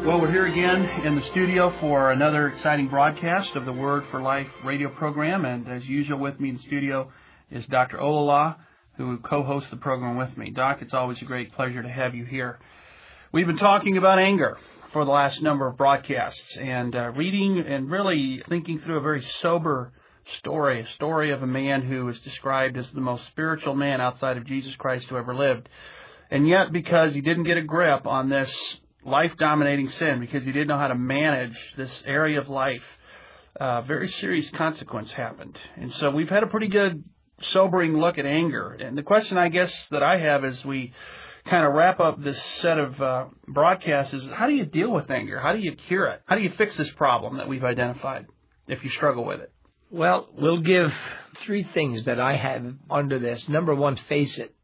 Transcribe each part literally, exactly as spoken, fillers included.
Well, we're here again in the studio for another exciting broadcast of the Word for Life radio program. And as usual, with me in the studio is Doctor Olala, who co-hosts the program with me. Doc, it's always a great pleasure to have you here. We've been talking about anger for the last number of broadcasts and uh, reading and really thinking through a very sober story, a story of a man who is described as the most spiritual man outside of Jesus Christ who ever lived. And yet, because he didn't get a grip on this life-dominating sin, because he didn't know how to manage this area of life, uh, very serious consequence happened. And so we've had a pretty good, sobering look at anger. And the question, I guess, that I have as we kind of wrap up this set of uh, broadcasts is, how do you deal with anger? How do you cure it? How do you fix this problem that we've identified if you struggle with it? Well, we'll give three things that I have under this. Number one, face it.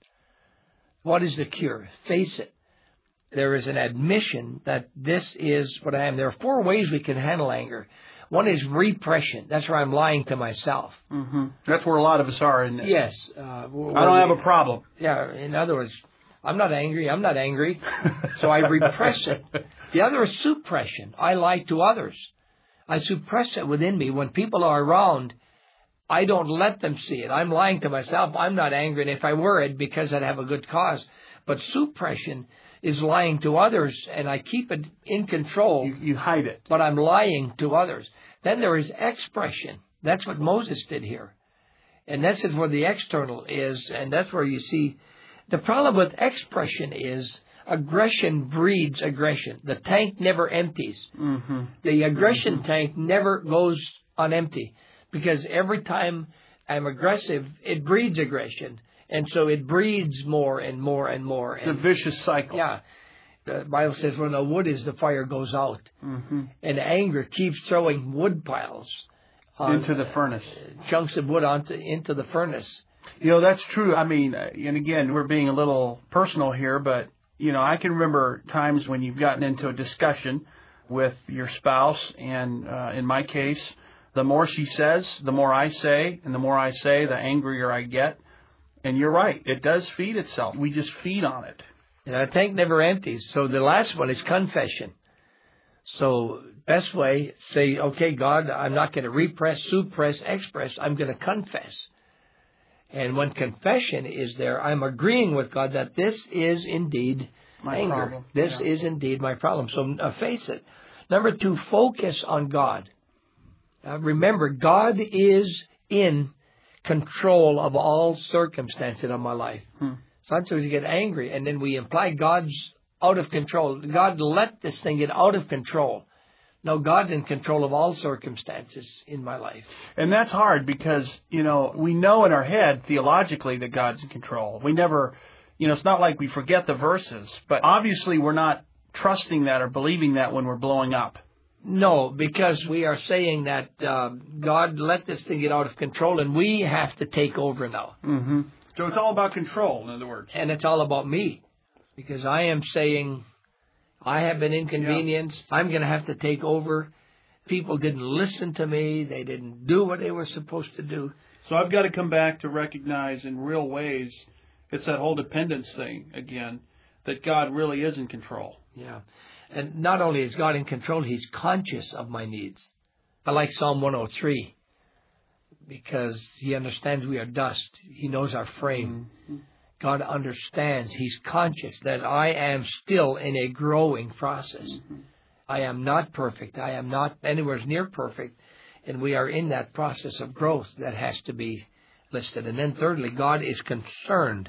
What is the cure? Face it. There is an admission that this is what I am. There are four ways we can handle anger. One is repression. That's where I'm lying to myself. Mm-hmm. That's where a lot of us are in this. Yes. Uh, I don't have a problem. Yeah. In other words, I'm not angry. I'm not angry. So I repress it. The other is suppression. I lie to others. I suppress it within me. When people are around, I don't let them see it. I'm lying to myself. I'm not angry. And if I were, it'd because I'd have a good cause. But suppression is lying to others, and I keep it in control. You, you hide it. But I'm lying to others. Then there is expression. That's what Moses did here. And that's where the external is, and that's where you see. The problem with expression is aggression breeds aggression. The tank never empties. Mm-hmm. The aggression mm-hmm. tank never goes on empty, because every time I'm aggressive, it breeds aggression. And so it breeds more and more and more. It's and, a vicious cycle. Yeah. The Bible says when the wood is, the fire goes out. Mm-hmm. And anger keeps throwing wood piles. On, into the furnace. Uh, chunks of wood onto into the furnace. You know, that's true. I mean, and again, we're being a little personal here, but, you know, I can remember times when you've gotten into a discussion with your spouse, and uh, in my case, the more she says, the more I say, and the more I say, the angrier I get. And you're right. It does feed itself. We just feed on it. And our tank never empties. So the last one is confession. So best way, say, okay, God, I'm not going to repress, suppress, express. I'm going to confess. And when confession is there, I'm agreeing with God that this is indeed my anger. Problem. This yeah. is indeed my problem. So uh, face it. Number two, focus on God. Uh, remember, God is in control of all circumstances of my life. Hmm. Sometimes we get angry, and then we imply God's out of control. God let this thing get out of control. No, God's in control of all circumstances in my life. And that's hard because, you know, we know in our head theologically that God's in control. We never, you know, it's not like we forget the verses, but obviously we're not trusting that or believing that when we're blowing up. No, because we are saying that uh, God let this thing get out of control, and we have to take over now. Mm-hmm. So it's all about control, in other words. And it's all about me, because I am saying I have been inconvenienced. Yeah. I'm going to have to take over. People didn't listen to me. They didn't do what they were supposed to do. So I've got to come back to recognize in real ways, it's that whole dependence thing again, that God really is in control. Yeah. And not only is God in control, He's conscious of my needs. I like Psalm one oh three because He understands we are dust. He knows our frame. Mm-hmm. God understands. He's conscious that I am still in a growing process. Mm-hmm. I am not perfect. I am not anywhere near perfect. And we are in that process of growth that has to be listed. And then thirdly, God is concerned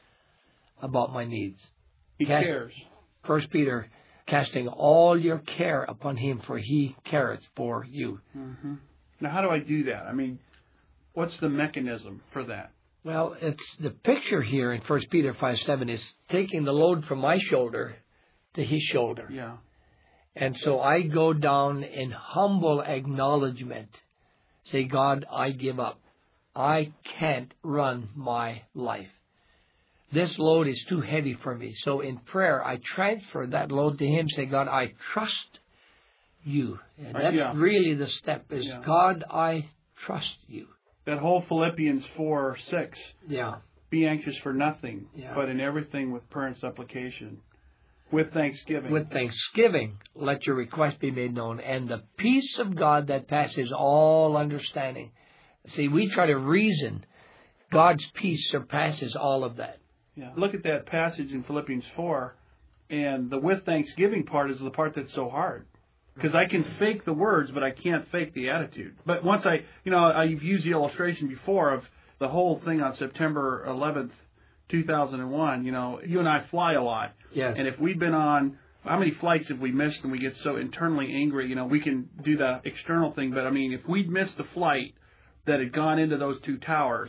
about my needs. He Cast, cares. First Peter, casting all your care upon Him, for He careth for you. Mm-hmm. Now, how do I do that? I mean, what's the mechanism for that? Well, it's the picture here in First Peter five seven is taking the load from my shoulder to His shoulder. Yeah. And so I go down in humble acknowledgement. Say, God, I give up. I can't run my life. This load is too heavy for me. So in prayer, I transfer that load to Him. Say, God, I trust you. And that's yeah. really the step is, yeah. God, I trust you. That whole Philippians four six. Yeah. Be anxious for nothing, yeah. but in everything with prayer and supplication. With thanksgiving. With thanksgiving, let your request be made known. And the peace of God that passes all understanding. See, we try to reason. God's peace surpasses all of that. Yeah. Look at that passage in Philippians four, and the with thanksgiving part is the part that's so hard. Because I can fake the words, but I can't fake the attitude. But once I, you know, I've used the illustration before of the whole thing on September eleventh, two thousand one. You know, you and I fly a lot. Yes. And if we've been on, how many flights have we missed and we get so internally angry? You know, we can do the external thing, but I mean, if we'd missed the flight that had gone into those two towers,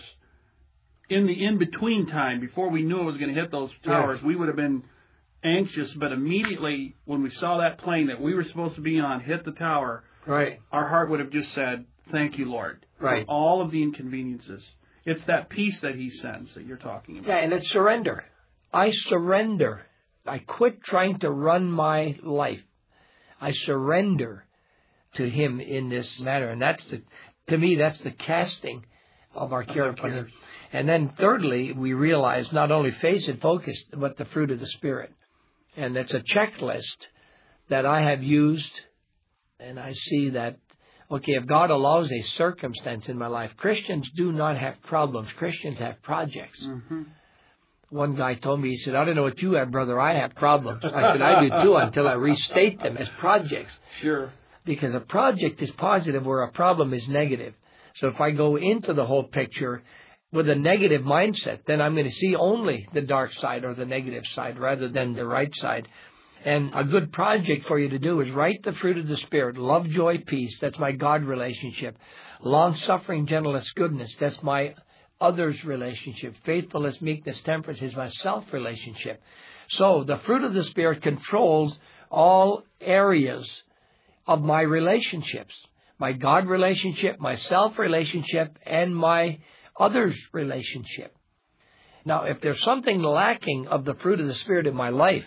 in the in-between time, before we knew it was going to hit those towers, yeah. we would have been anxious, but immediately when we saw that plane that we were supposed to be on hit the tower, right. our heart would have just said, thank you, Lord, right. for all of the inconveniences. It's that peace that he sends that you're talking about. Yeah, and it's surrender. I surrender. I quit trying to run my life. I surrender to him in this matter. And that's the, to me, that's the casting of our care upon him. And then thirdly, we realize not only face and focus, but the fruit of the Spirit. And it's a checklist that I have used, and I see that, okay, if God allows a circumstance in my life, Christians do not have problems. Christians have projects. Mm-hmm. One guy told me, he said, I don't know what you have, brother. I have problems. I said, I do too, until I restate them as projects. Sure. Because a project is positive where a problem is negative. So if I go into the whole picture with a negative mindset, then I'm going to see only the dark side or the negative side rather than the right side. And a good project for you to do is write the fruit of the Spirit. Love, joy, peace. That's my God relationship. Long-suffering, gentleness, goodness. That's my others relationship. Faithfulness, meekness, temperance is my self relationship. So the fruit of the Spirit controls all areas of my relationships. My God relationship, my self relationship, and my others relationship. Now, if there's something lacking of the fruit of the Spirit in my life,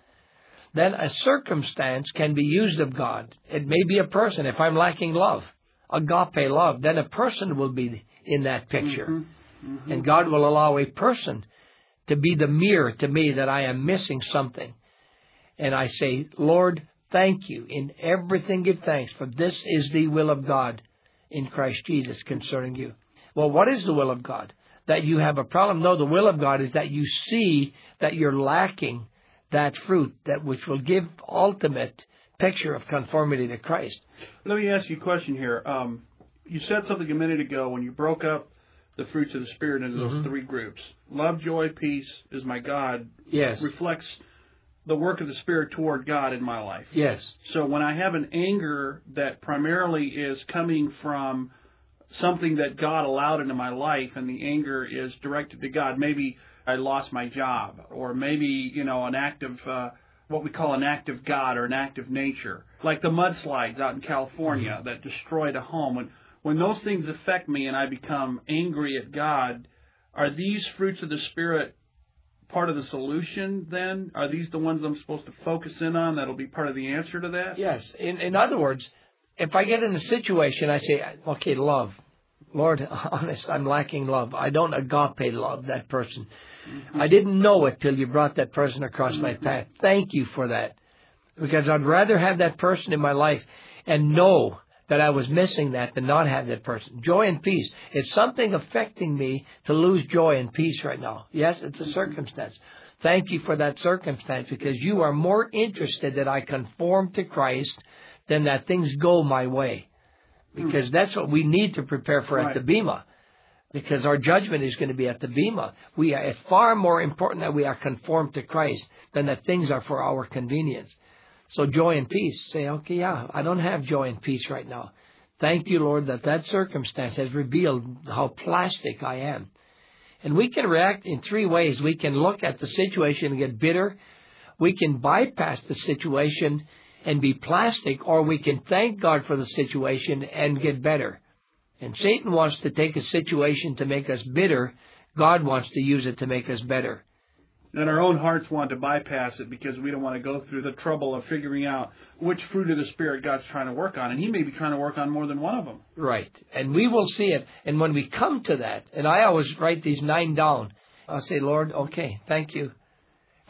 then a circumstance can be used of God. It may be a person. If I'm lacking love, agape love, then a person will be in that picture. Mm-hmm. Mm-hmm. And God will allow a person to be the mirror to me that I am missing something. And I say, Lord, thank you. In everything give thanks, for this is the will of God in Christ Jesus concerning you. Well, what is the will of God? That you have a problem? No, the will of God is that you see that you're lacking that fruit, that which will give ultimate picture of conformity to Christ. Let me ask you a question here. Um, you said something a minute ago when you broke up the fruits of the Spirit into those mm-hmm. three groups. Love, joy, peace is my God. Yes. Reflects the work of the Spirit toward God in my life. Yes. So when I have an anger that primarily is coming from something that God allowed into my life, and the anger is directed to God, maybe I lost my job, or maybe, you know, an act of, uh, what we call an act of God or an act of nature, like the mudslides out in California mm-hmm. that destroyed a home. When, when those things affect me and I become angry at God, are these fruits of the Spirit part of the solution then? Are these the ones I'm supposed to focus in on that'll be part of the answer to that? Yes. In, in other words, if I get in a situation, I say, okay, love. Lord, honest, I'm lacking love. I don't agape love that person. Mm-hmm. I didn't know it till you brought that person across mm-hmm. my path. Thank you for that. Because I'd rather have that person in my life and know that I was missing that than not have that person. Joy and peace. Is something affecting me to lose joy and peace right now? Yes, it's a circumstance. Thank you for that circumstance, because you are more interested that I conform to Christ than that things go my way. Because that's what we need to prepare for right. at the Bema. Because our judgment is going to be at the Bema. We are, it's far more important that we are conformed to Christ than that things are for our convenience. So joy and peace. Say, okay, yeah, I don't have joy and peace right now. Thank you, Lord, that that circumstance has revealed how plastic I am. And we can react in three ways. We can look at the situation and get bitter. We can bypass the situation and be plastic, or we can thank God for the situation and get better. And Satan wants to take a situation to make us bitter. God wants to use it to make us better. And our own hearts want to bypass it because we don't want to go through the trouble of figuring out which fruit of the Spirit God's trying to work on. And He may be trying to work on more than one of them. Right. And we will see it. And when we come to that, and I always write these nine down, I'll say, Lord, okay, thank you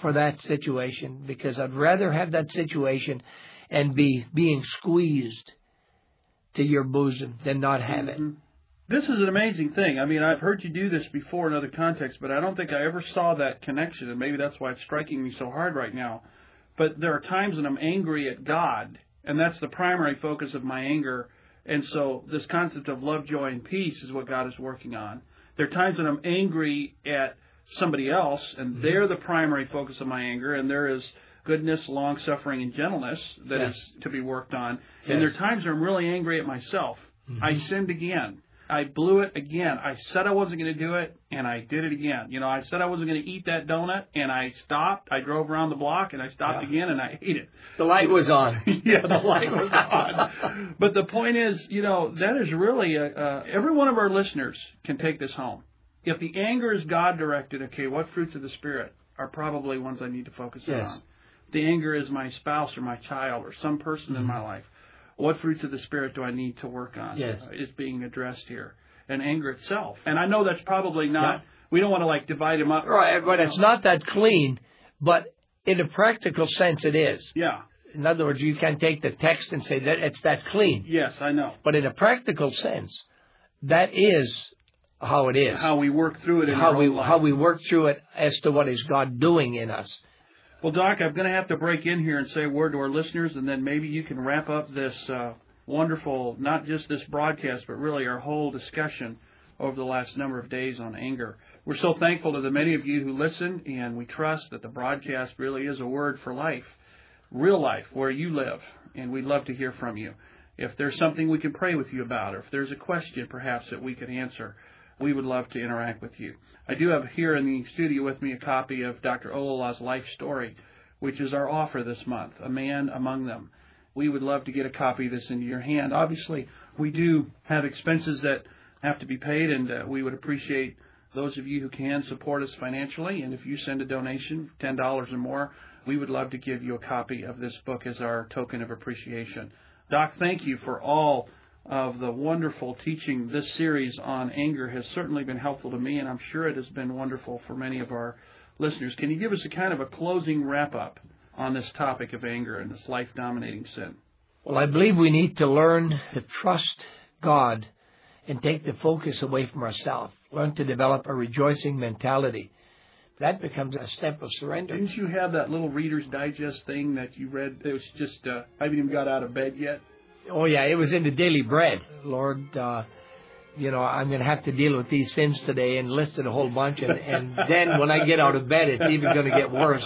for that situation, because I'd rather have that situation and be being squeezed to your bosom than not have Mm-hmm. it. This is an amazing thing. I mean, I've heard you do this before in other contexts, but I don't think I ever saw that connection, and maybe that's why it's striking me so hard right now. But there are times when I'm angry at God, and that's the primary focus of my anger. And so this concept of love, joy, and peace is what God is working on. There are times when I'm angry at somebody else, and mm-hmm. they're the primary focus of my anger, and there is goodness, long-suffering, and gentleness that yes. is to be worked on. Yes. And there are times where I'm really angry at myself. Mm-hmm. I sinned again. I blew it again. I said I wasn't going to do it, and I did it again. You know, I said I wasn't going to eat that donut, and I stopped. I drove around the block, and I stopped yeah. again, and I ate it. The light was on. yeah, the light was on. But the point is, you know, that is really, a, uh, every one of our listeners can take this home. If the anger is God-directed, okay, what fruits of the Spirit are probably ones I need to focus yes. on? If the anger is my spouse or my child or some person mm-hmm. in my life, what fruits of the Spirit do I need to work on? Yes. Uh, is being addressed here. And anger itself. And I know that's probably not, yeah. we don't want to like divide them up. Right, but it's not that clean, but in a practical sense it is. Yeah. In other words, you can take the text and say that it's that clean. Yes, I know. But in a practical sense, that is how it is. How we work through it in how our we own life. How we work through it as to what is God doing in us. Well, Doc, I'm going to have to break in here and say a word to our listeners, and then maybe you can wrap up this uh, wonderful, not just this broadcast, but really our whole discussion over the last number of days on anger. We're so thankful to the many of you who listen, and we trust that the broadcast really is a word for life, real life, where you live, and we'd love to hear from you. If there's something we can pray with you about, or if there's a question perhaps that we could answer, we would love to interact with you. I do have here in the studio with me a copy of Doctor Ololah's life story, which is our offer this month, A Man Among Them. We would love to get a copy of this into your hand. Obviously, we do have expenses that have to be paid, and uh, we would appreciate those of you who can support us financially. And if you send a donation, ten dollars or more, we would love to give you a copy of this book as our token of appreciation. Doc, thank you for all of the wonderful teaching. This series on anger has certainly been helpful to me, and I'm sure it has been wonderful for many of our listeners. Can you give us a kind of a closing wrap-up on this topic of anger and this life-dominating sin? Well, I believe we need to learn to trust God and take the focus away from ourselves. Learn to develop a rejoicing mentality. That becomes a step of surrender. Didn't you have that little Reader's Digest thing that you read? It was just, uh, I haven't even got out of bed yet. Oh, yeah, it was in the Daily Bread. Lord, uh, you know, I'm going to have to deal with these sins today, and listed a whole bunch. And, and then when I get out of bed, it's even going to get worse.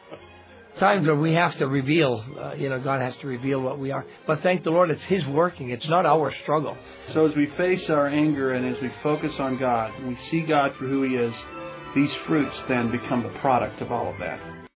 Times where we have to reveal, uh, you know, God has to reveal what we are. But thank the Lord, it's His working. It's not our struggle. So as we face our anger and as we focus on God, and we see God for who He is, these fruits then become the product of all of that.